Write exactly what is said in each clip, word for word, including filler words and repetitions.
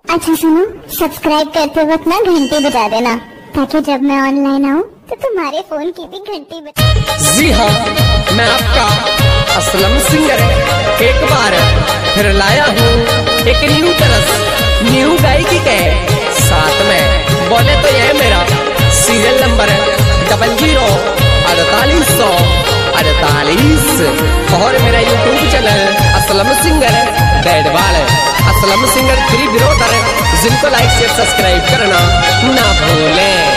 अच्छा सुनो, सब्सक्राइब करते वक्त ना घंटी बजा देना ताकि जब मैं ऑनलाइन आऊँ तो तुम्हारे फोन की भी घंटी बजा। जी हाँ, मैं आपका असलम सिंगर एक बार फिर लाया हूँ एक न्यू तरस न्यू गायकी के साथ में। बोले तो यह मेरा सीरियल नंबर डबल जीरो अड़तालीस सौ अड़तालीस और मेरा YouTube channel Aslam singer Badwal Aslam singer three brother, जिनको लाइक शेयर सब्सक्राइब करना ना भूलें।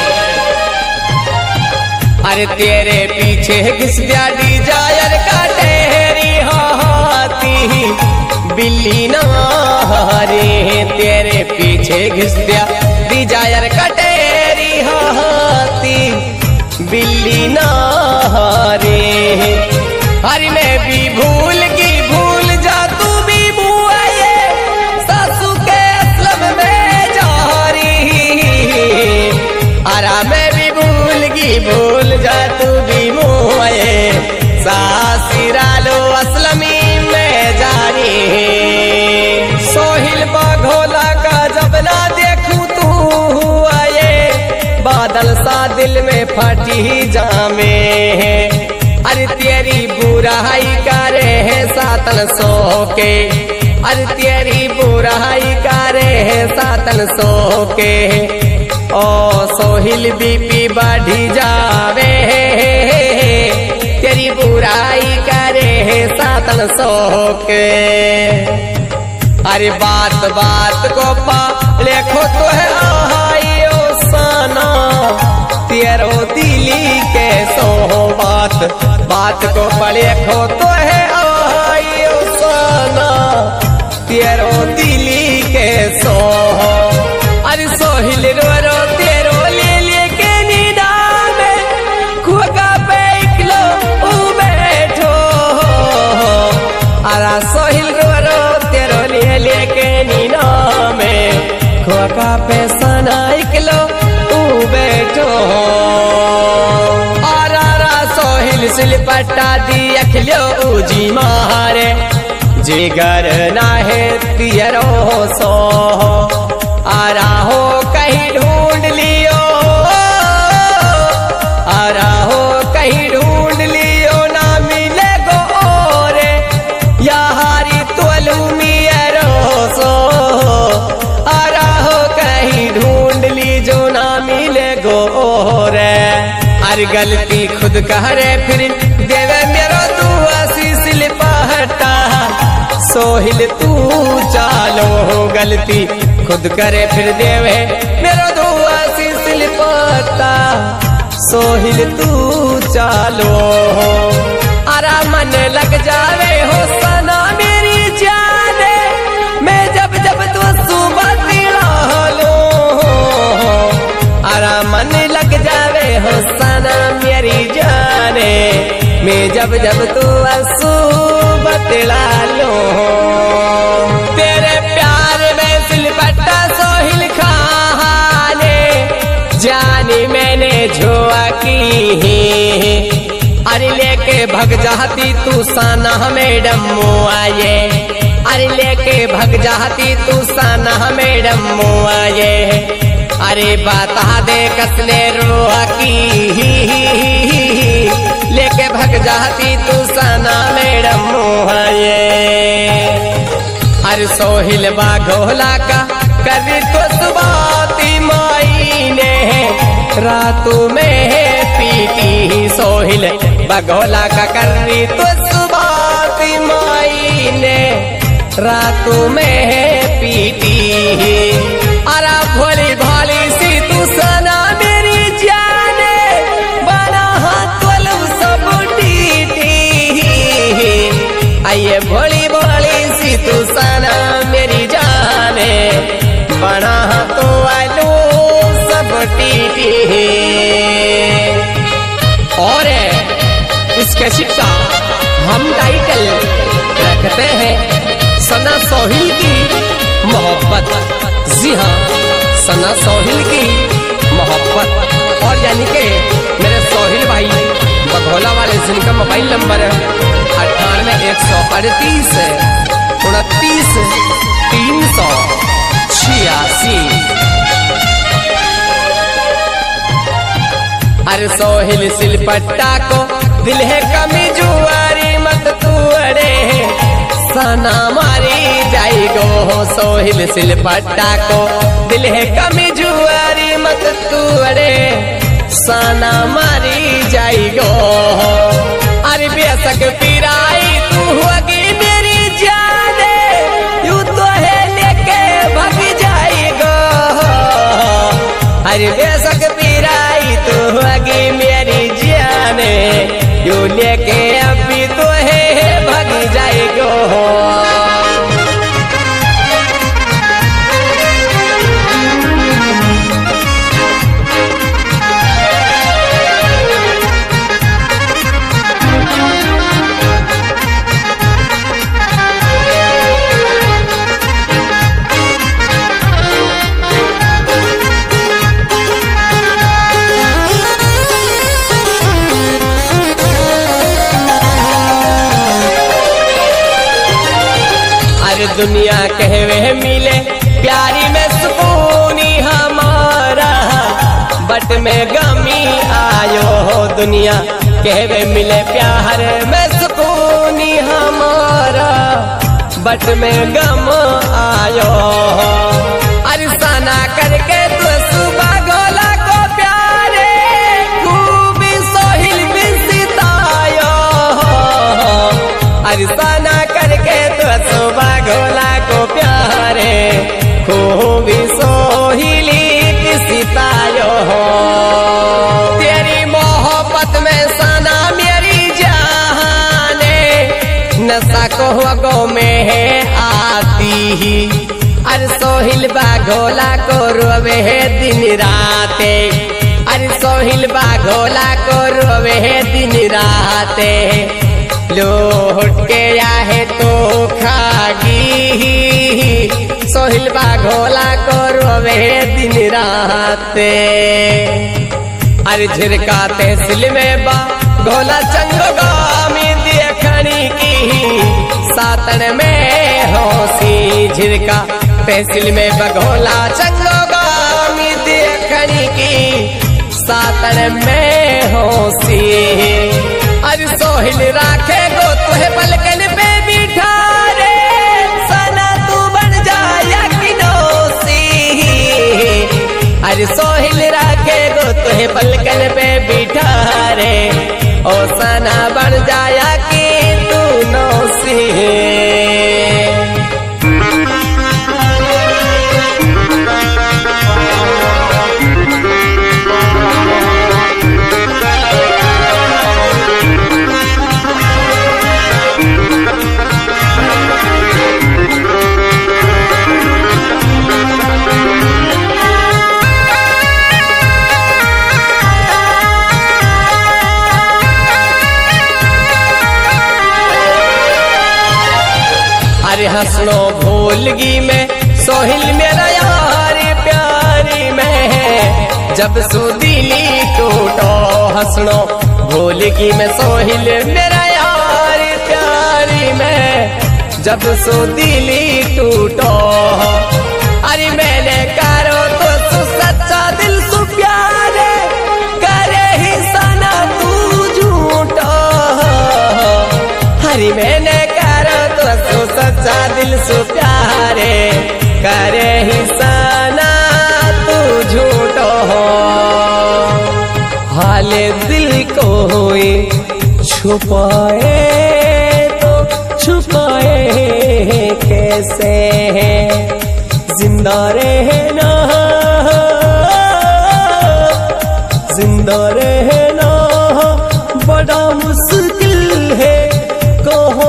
अरे तेरे पीछे घिस दिया डिजायर का टेरी हाथी बिल्ली ना रे, तेरे पीछे घिस दिया डिजायर का टेरी हाथी बिल्ली ना रे। अरे मैं भी भूल की भूल जा तू भी बुआ ये सासू के असलम में जा रही। अरा मैं भी भूल की भूल जा तू भी बुआ ये सासिरा लो असलमी में जा रही। सोहिल बाघोला का जब ना देखूं तू हुआ ये बादल सा दिल में फटी जामे। अरे तेरी बुराई करे है सातन सो के, अरे तेरी बुराई करे है सातन सो के। ओ सोहिल बीपी बढ़ी जावे तेरी बुराई करे है सातन सो के। अरे बात बात को पा लेखो तो है आहाइयो साना तेरो दिली के सो बात बात को पढ़े खो तो है आइयो साना तेरो दिली के सो। अरे सोहिल रो रो तेरो ले ले के नींदा में खुगा पे इकलो ऊ बैठो। अरे सोहिल रो रो तेरो ले ले के नींदा में खुगा पे सना इकलो ऊ बैठो। सिलपट्टा दी अखिलो जी मारे जिगर ना है तियरो सो। आरा हो कहीं ढूंढ लियो, आरा हो कहीं ढूंढ लियो ना मिले गोरे यारी तोलू मियरो सो। आरा हो कहीं ढूंढ ली जो ना मिले गोरे। अरे गलती खुद करे फिर देवे मेरो तू आशीष लिपटा। सोहिल तू चालो गलती खुद करे फिर देवे मेरो तू आशीष लिपटा। सोहिल तू चालो अरा मन लग जावे हो सना मेरी जाने मैं जब जब तू सुबह दिला लो। अरा मन लग जावे हो सना मेरी जाने मैं जब जब तू आंसू बतला लो। तेरे प्यार में सिलपट्टा सोहिल खाने जानी मैंने जोआ की। अरे लेके भग जाती तू सना मैडम आए, अरे लेके भग जाती तू सना मैडम आए। अरे बता दे कसने रोआ की लेके भग जाती तू सना मैडम मोहये। अरे सोहिल बाघोला का कभी तो सुबाती माई ने रातों में पीटी। सोहिल बाघोला का करी तो सुबाती माई ने रातों में पीटी। अरा भोली भाली सी तू सना मेरी जाने बना हाथ वालू सब टीटी। आइए भोली भाली सी तू सना मेरी जाने बना हाथ वालू सब टीटी। और इसके शिक्षा हम टाइटल रखते हैं सना सोहिल की मोहब्बत। जी हाँ, सना सोहिल की मोहब्बत। और यानी के मेरे सोहिल भाई बघोला वाले जिनका मोबाइल नंबर अट्ठानवे एक सौ अड़तीस उनतीस तीन सौ छियासी। सी। अरे सोहिल सिलपट्टा को दिल है कमी जुआरी मत तू अड़े सना मारी जाई गो। सोहिल सिलपट्टा को दिल है कमी जुआरी मत तू अड़े सना मारी जाई गो। अरे बेसक पिराई तू होगी मेरी जाने यू तो है लेके भग जाई गो। अरे बेसक पिराई तू होगी मेरी जाने यू लेके अभी तो है भग जाई गो। दुनिया कहवे मिले प्यारी में सुकूनी हमारा बट में गमी आयो। दुनिया कहवे मिले प्यार में सुकूनी हमारा बट में गम आयो। अरे सना करके तू सुबह गोला को प्यारे खूबी सोहिल भी सितायो। अरे सना करके तू सुबह गोला को प्यारे खूबी सोहिली सितायो। तेरी मोहब्बत में सना मेरी जाने नशा को गो में है आती ही। अरे सोहिल बाघोला को रोवे दिन राते। अरे सोहिल बाघोला को रोवे दिन राते लौट के आहे तो खागी। सोहिल बाघोला को रोवे दिन राते। अरे झिरका तहसील में बा घोला चंगो गामी देखनी की सातन में होसी। झिरका तहसील में बघोला चंगो गामी देखनी की सातन में होसी। अरे सोहिल राखे गो तुहे पलकन पे बिठा रे सना तू बन जाया कि नौसी। अरे सोहिल राखे गो तुहे पलकन पे बिठा रे ओ सना बन जाया कि तू नौसी। अरे हंसनो भूलगी में सोहिल मेरा यार प्यारी में जब सो दिली टूटो। हंसनो भूलगी में सोहिल मेरा यार प्यारी में जब सो दिली टूटो। अरे मैंने करो तो सु सच्चा दिल सु प्यारे करे ही सना तू झूठो। अरे मैंने तो सच्चा दिल सु प्यारे करे ही सना तू झूठो। हाले दिल को होए छुपाए तो छुपाए कैसे जिंदा रहना जिंदा रहना बड़ा मुश्किल है। कहो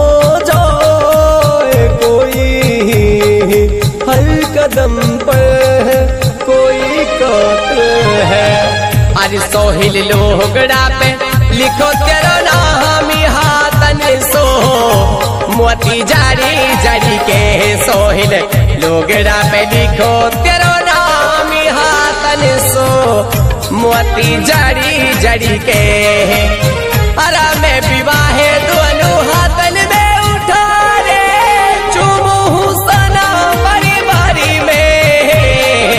हर कदम पर कोई कातिल है। अरे सोहिल लोगड़ा पे लिखो तेरा नाम हाथन सो मोती जारी जारी के। सोहिल लोगड़ा पे लिखो तेरा नाम हाथन सो मोती जारी जारी के। अरे मैं विवाहे दोनों हाथन में उठा रे चुमू सना बारी बारी में।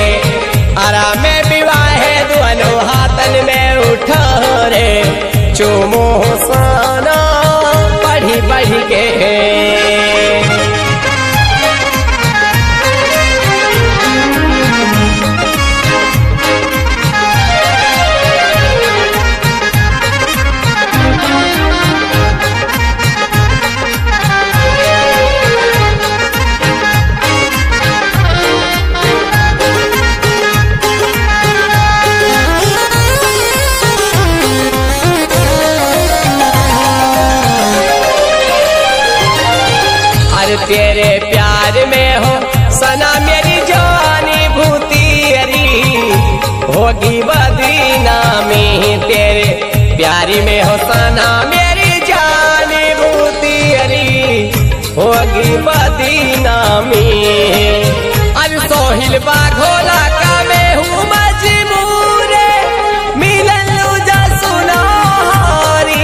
होगी बदनामी तेरे प्यारी में हो सना मेरी जानी बूती अरी होगी बदनामी। अरे सोहिल बाघोला का मैं हूँ मजबूर मिलन जा सुनारी।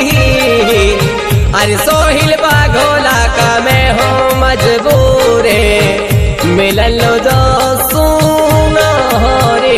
अरे सोहिल बाघोला का मैं हूँ मजबूर मिलन जा सुनारी।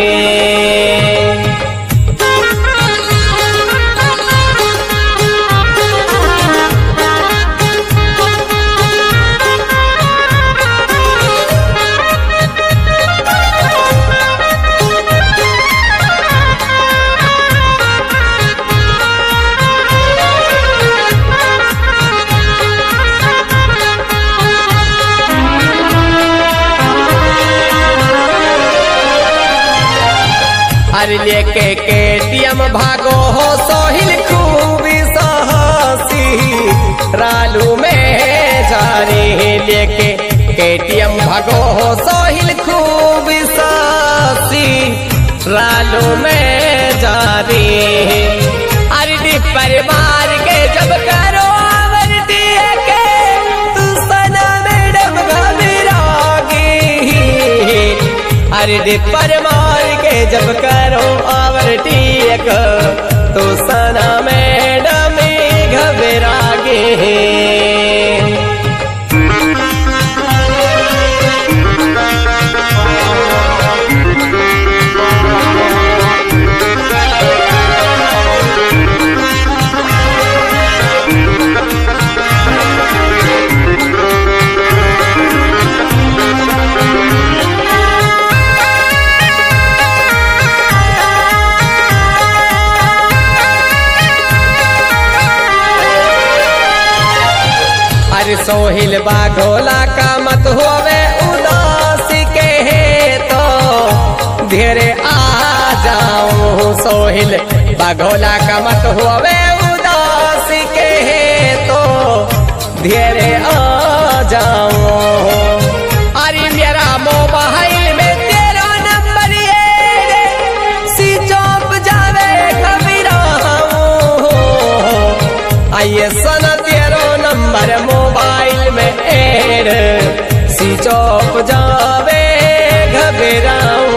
अरे लेके केटीएम भागो हो सोहिल खूबी साहसी रालू में जारी। लेके केटीएम भागो हो सोहिल खूबी साहसी रालू में जारी। अरे परिवार के जब करो आवरती के तू सना मैडम घबरागी। अरे परिवार जब करो आवरती एक तो सना मैडम घबरागे। अरे सोहिल बाघोला का मत होवे उदास के तो धीरे आ जाऊं। सोहिल बाघोला का मत होवे उदास के तो धीरे आ जाऊं। अरे मेरा मोबाइल में तेरा नंबर ये स्विच ऑफ जावे घबराऊं। आइए सना तेरा नंबर मोबाइल में एड स्विच ऑफ जावे घबराऊं।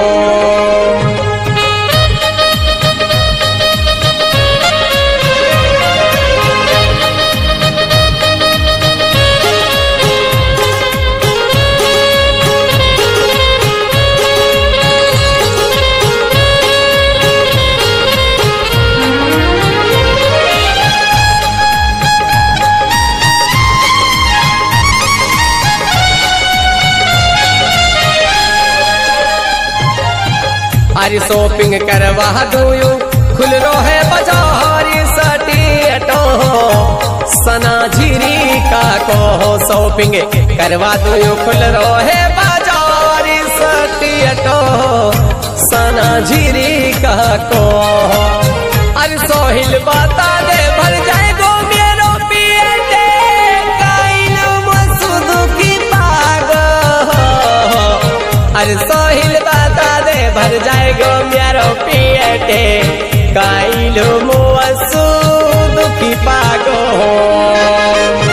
अरे शॉपिंग करवा दूं खुल रो है बाजारी सटियटो सना झिरी का को शॉपिंग करवा दूं खुल रो है बाजारी सटियटो सना झिरी का को। अरे सोहिल बता दे भर जाए गो मेरो पियटे काइन मसूद की पाग। अरे सोहिल बता दे भर जाएगो मेरो पियटे काइलो मुअसू दुखी पागो।